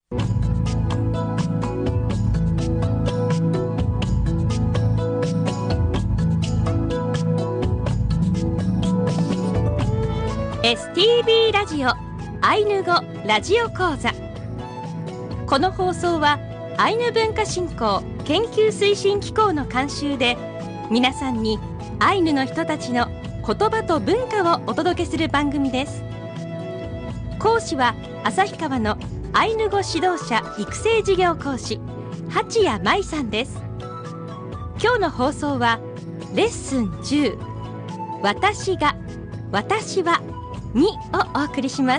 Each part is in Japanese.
STB ラジオアイヌ語ラジオ講座。この放送はアイヌ文化振興研究推進機構の監修で、皆さんにアイヌの人たちの言葉と文化をお届けする番組です。講師は旭川のアイヌ語指導者育成事業講師八谷舞さんです。今日の放送はレッスン10、私が、私はにをお送りします。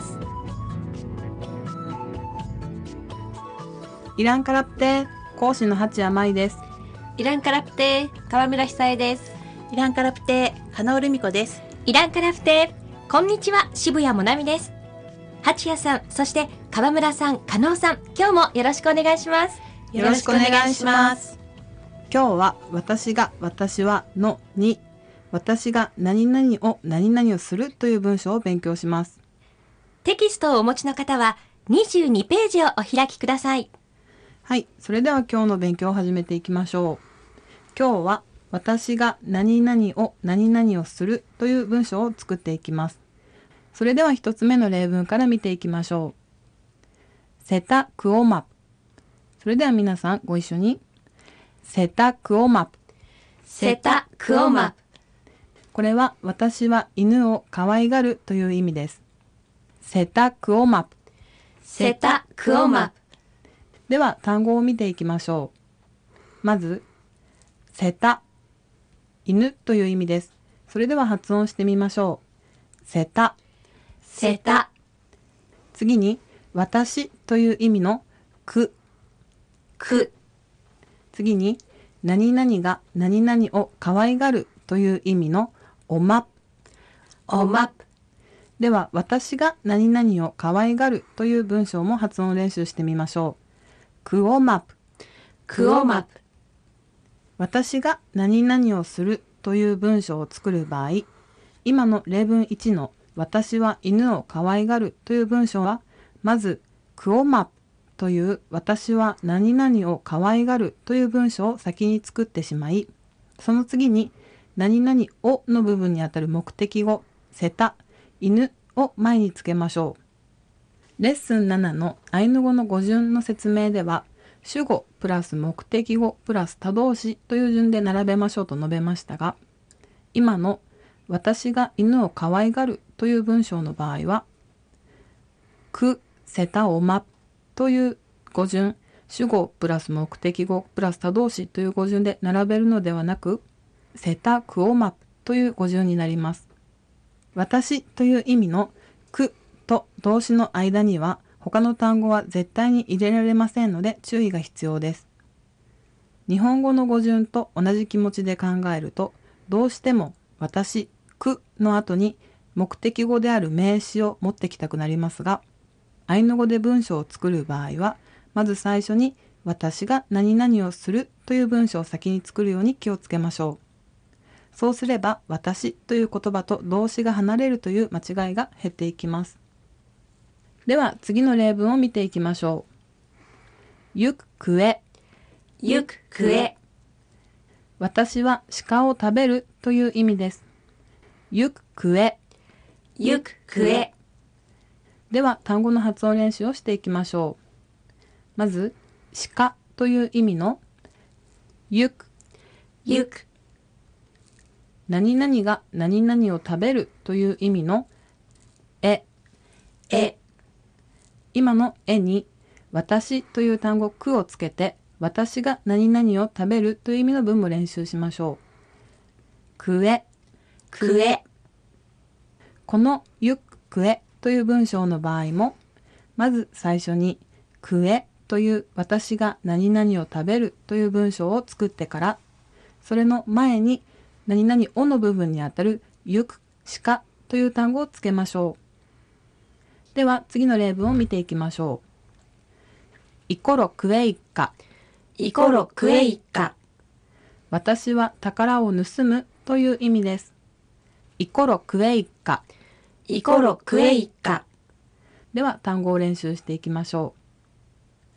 イランカラプテ講師の八谷舞です。 イランカラプテ川村久恵です。 イランカラプテ花尾留美子です。 イランカラプテこんにちは、渋谷もなみです。八谷さん、そして川村さん、加納さん、今日もよろしくお願いします。 よろしくお願いします。今日は私が、私はのに、私が何々を何々をするという文章を勉強します。 テキストをお持ちの方は22ページをお開きください。 はい、それでは今日の勉強を始めていきましょう。今日は私が何々を何々をするという文章を作っていきます。それでは一つ目の例文から見ていきましょう。セタクオマプ。それでは皆さんご一緒に。セタクオマプ。 セタクオマプ。 これは私は犬を可愛がるという意味です。セタクオマプ。 セタクオマプ。 では単語を見ていきましょう。まず、セタ、犬という意味です。それでは発音してみましょう。セタ。 セタ。 次に、私という意味のく。 く。 次に、何々が何々を可愛がるという意味のおま。 おまぷ。 では、私が何々を可愛がるという文章も発音練習してみましょう。クオマプ。 クオマプ。 私が何々をするという文章を作る場合、今の例文1の私は犬を可愛がるという文章は、まずクオマプという私は何々を可愛がるという文章を先に作ってしまい、その次に何々をの部分にあたる目的語、セタ、犬を前につけましょう。レッスン7のアイヌ語の語順の説明では、主語プラス目的語プラス他動詞という順で並べましょうと述べましたが、今の私が犬を可愛がるという文章の場合は、く、セタオマという語順、主語プラス目的語プラス他動詞という語順で並べるのではなく、セタクオマプという語順になります。私という意味のくと動詞の間には他の単語は絶対に入れられませんので注意が必要です。日本語の語順と同じ気持ちで考えると、どうしても私、くの後に目的語である名詞を持ってきたくなりますが、アイヌ語で文章を作る場合は、まず最初に私が何々をするという文章を先に作るように気をつけましょう。そうすれば私という言葉と動詞が離れるという間違いが減っていきます。では次の例文を見ていきましょう。ゆく食え。 ゆく食え。 私は鹿を食べるという意味です。ゆく食え。 ゆく食え。 では単語の発音練習をしていきましょう。まず、鹿という意味のゆく。 ゆく。 何々が何々を食べるという意味のえ。 え。 今のえに私という単語くをつけて、私が何々を食べるという意味の文も練習しましょう。食え。 食え。 このゆく食えという文章の場合も、まず最初に食えという私が何々を食べるという文章を作ってから、それの前に何々をの部分にあたるゆく鹿という単語をつけましょう。では次の例文を見ていきましょう。イコロ食え一家。 イコロ食え一家。 私は宝を盗むという意味です。イコロ食え一家。 イコロ食え一家。 では単語を練習していきましょ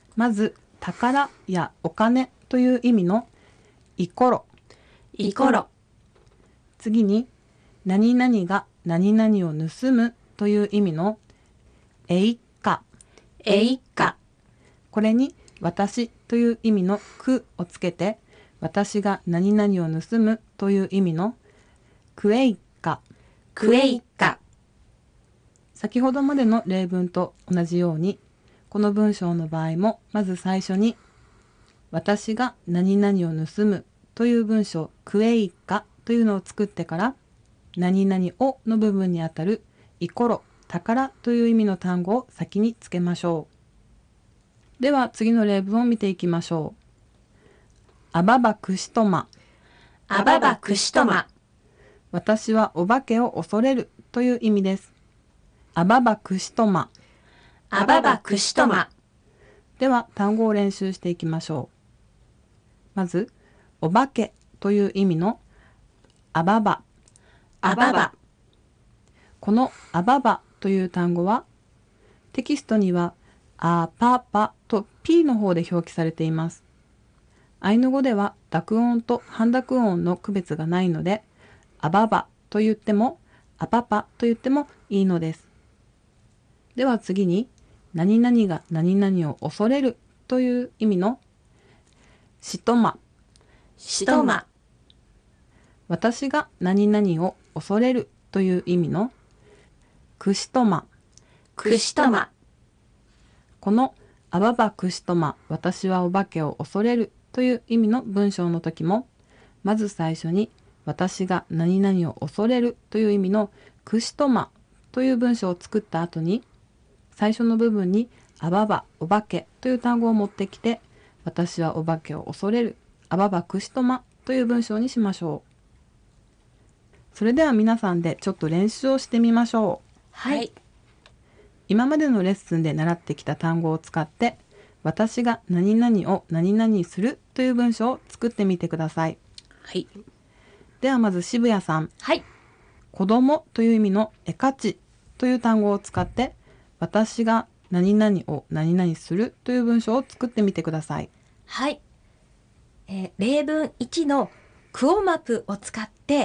まず宝やお金という意味のイコロ。 イコロ。 次に何々が何々を盗むという意味のえいか。 えいか。 これに私という意味のくをつけて、私が何々を盗むという意味のくえいか。 クエイカ。 先ほどまでの例文と同じように、この文章の場合もまず最初に私が何々を盗むという文章クエイカというのを作ってから、何々をの部分にあたるイコロ、宝という意味の単語を先につけましょう。では次の例文を見ていきましょう。あばばくしとま。 あばばくしとま。 私はお化けを恐れるという意味です。あばばくしとま。 あばばくしとま。 では単語を練習していきましょう。まず、お化けという意味のあばば。 あばば。 このあばばという単語は、テキストにはあぱぱと P の方で表記されています。アイヌ語では濁音と半濁音の区別がないので、あばばと言っても、あぱぱと言ってもいいのです。では次に、何々が何々を恐れるという意味のしとま。 しとま。 私が何々を恐れるという意味のくしとま。 くしとま。 このあばばくしとま、私はお化けを恐れるという意味の文章の時も、まず最初に私が何々を恐れるという意味のくしとまという文章を作った後に、最初の部分にあばば、お化けという単語を持ってきて、私はお化けを恐れる、あばばくしとまという文章にしましょう。それでは皆さんでちょっと練習をしてみましょう。 はい。 今までのレッスンで習ってきた単語を使って、私が何々を何々するという文章を作ってみてください。 はい。 ではまず渋谷さん。 はい。 子供という意味のえかちという単語を使って、私が何々を何々するという文章を作ってみてください。 はい。例文1のクオマプを使って、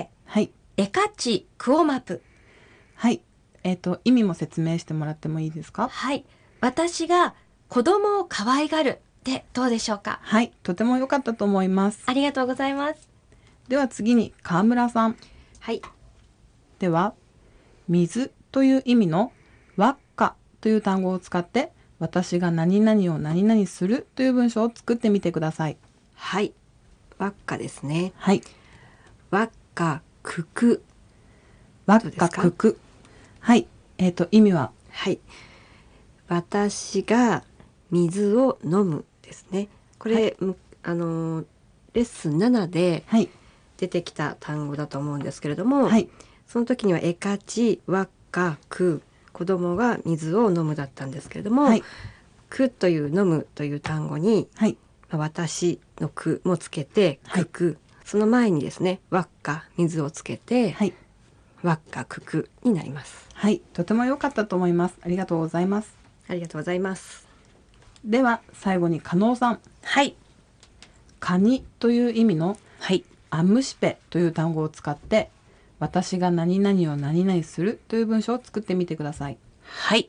はい。 エカチクオマプ。 はい。意味も説明してもらってもいいですか？ はい。私が子供を可愛がるでどうでしょうか？ はい。とても良かったと思います。 ありがとうございます。 では次に川村さん。 はい。 では、水という意味の輪っかという単語を使って、私が何々を何々するという文章を作ってみてください。 はい。輪っかですね。 はい。 輪っか、くく。 輪っかくく。はい。意味は、 はい。私が水を飲むですね。これ、 はいレッスン7ではい。 出てきた単語だと思うんですけれども、 はい。 その時にはえかち、輪っか、く、子供が水を飲むだったんですけれども、 はい。 くという飲むという単語に、 はい。 私のくもつけて、 はいくく。その前にですね、輪っか、水をつけて、 はい。 輪っか、くくになります。 はい。とても良かったと思います。ありがとうございます。 ありがとうございます。 では、最後に加納さん。 はい。 カニという意味のはい。 アムシペという単語を使って、私が何々を何々するという文章を作ってみてください。 はい。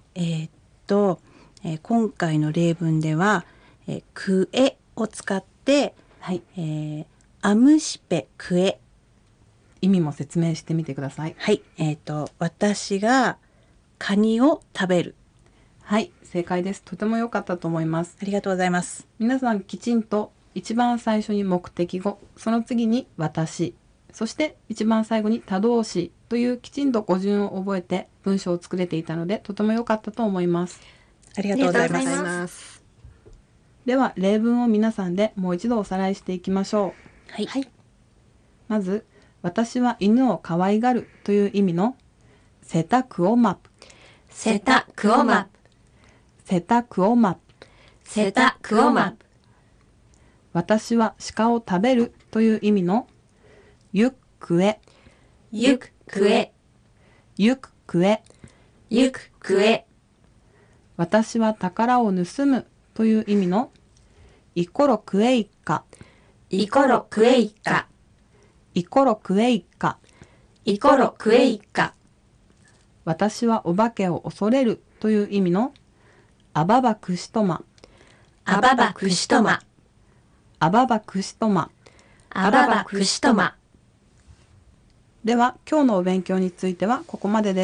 今回の例文では、クエを使って、 はい。 アムシペクエ。 意味も説明してみてください。 はい。私がカニを食べる。 はい。正解です。とても良かったと思います。 ありがとうございます。 皆さんきちんと一番最初に目的語、その次に私、そして一番最後に他動詞というきちんと語順を覚えて文章を作れていたので、とても良かったと思います。 ありがとうございます。 ありがとうございます。 では例文を皆さんでもう一度おさらいしていきましょう。 はい。はい。 まず、私は犬を可愛がるという意味のセタクオマプ。 セタクオマプ。 セタクオマプ。 セタクオマプ。 私は鹿を食べるという意味のユックエ。 ユククエ。 ユククエ。 ユククエ。 私は宝を盗むという意味のイコロクエイカ、 イコロクエイカ、 イコロクエイカ、 イコロクエイカ。 私はお化けを恐れるという意味のアババクシトマ、 アババクシトマ、 アババクシトマ。 アババクシトマ。 では今日のお勉強についてはここまでです。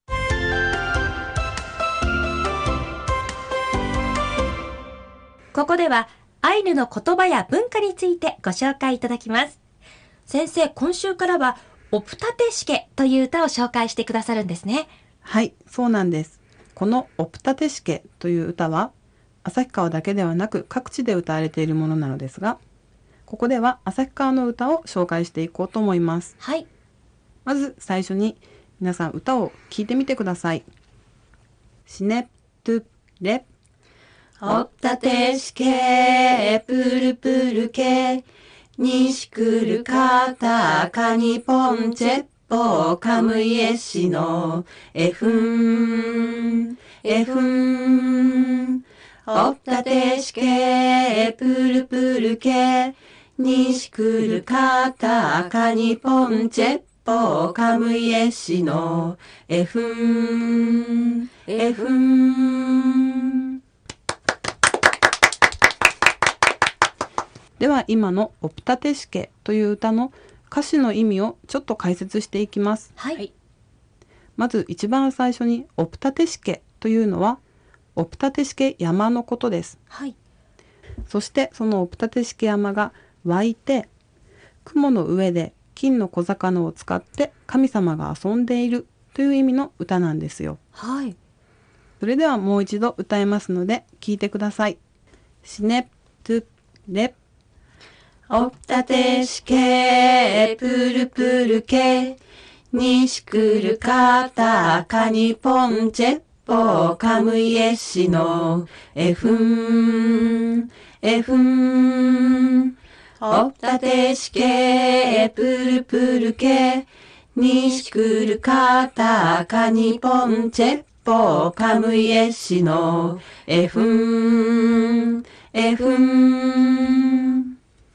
ここではアイヌの言葉や文化についてご紹介いただきます。先生、今週からはオプタテシケという歌を紹介してくださるんですね。 はい、そうなんです。このオプタテシケという歌は旭川だけではなく各地で歌われているものなのですが、ここでは旭川の歌を紹介していこうと思います。 はい。 まず最初に皆さん歌を聴いてみてください。シネトゥレオプタテシケプルプルケニシクルカタカニポンチェッポカムイエシノエフンエフンオプタテシケプルプルケニシクルカタカニポンチェッポカムイエシノエフンエフン。 では今のオプタテシケという歌の歌詞の意味をちょっと解説していきます。 はい。 まず一番最初にオプタテシケというのはオプタテシケ山のことです。 はい。 そしてそのオプタテシケ山が湧いて雲の上で金の小魚を使って神様が遊んでいるという意味の歌なんですよ。 はい。 それではもう一度歌いますので聞いてください。シネトゥレオプタテシケプルプルケニシクルカタカニポンチェッポカムイエシノエフンエフンオプタテシケプルプルケニシクルカタカニポンチェッポカムイエシノエフンエフン。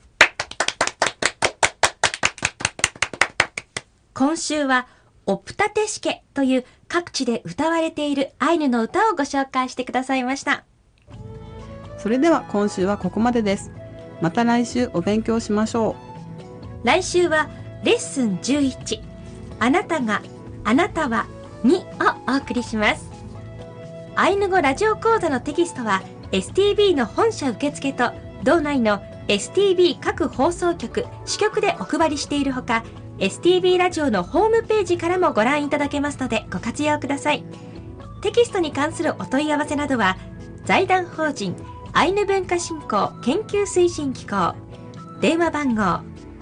今週はオプタテシケという各地で歌われているアイヌの歌をご紹介してくださいました。 それでは今週はここまでです。また来週お勉強しましょう。来週はレッスン11、あなたが、あなたは、にをお送りします。アイヌ語ラジオ講座のテキストは STB の本社受付と道内の STB 各放送局、支局でお配りしているほか、STB ラジオのホームページからもご覧いただけますのでご活用ください。テキストに関するお問い合わせなどは財団法人アイヌ文化振興研究推進機構電話番号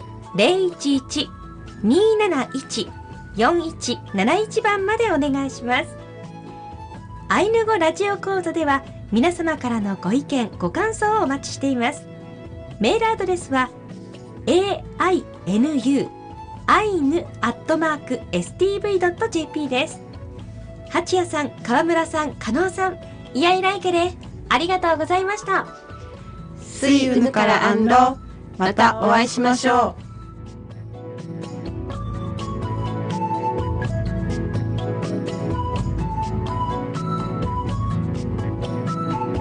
011-271-4171 番までお願いします。アイヌ語ラジオ講座では皆様からのご意見ご感想をお待ちしています。メールアドレスは ainu@stv.jp です。八谷さん、川村さん、加納さん、イヤイライケレありがとうございました。 スイウヌからアンロ、またお会いしましょう。